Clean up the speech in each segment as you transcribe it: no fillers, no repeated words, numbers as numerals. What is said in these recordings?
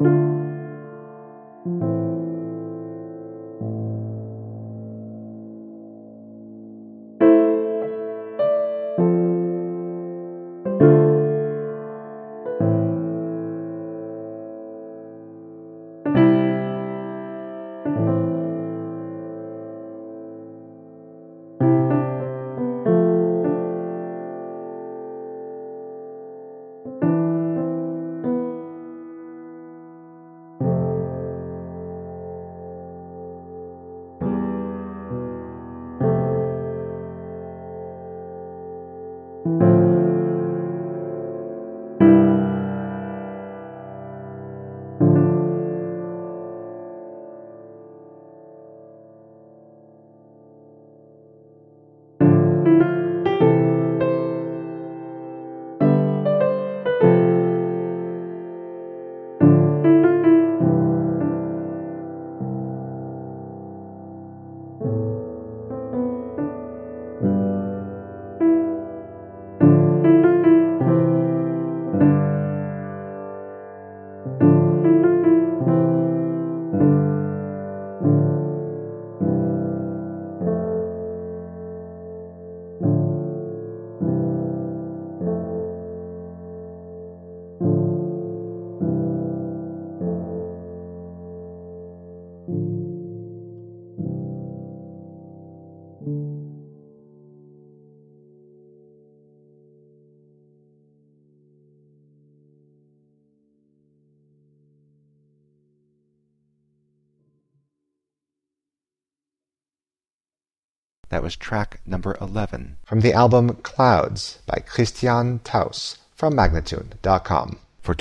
That was track number 11 from the album Clouds by Christian Taus from Magnatune.com. For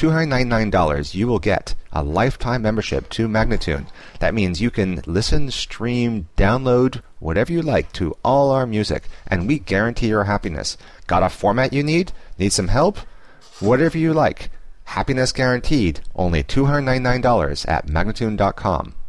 $299, you will get a lifetime membership to Magnatune. That means you can listen, stream, download, whatever you like to all our music, and we guarantee your happiness. Got a format you need? Need some help? Whatever you like. Happiness guaranteed. Only $299 at Magnatune.com.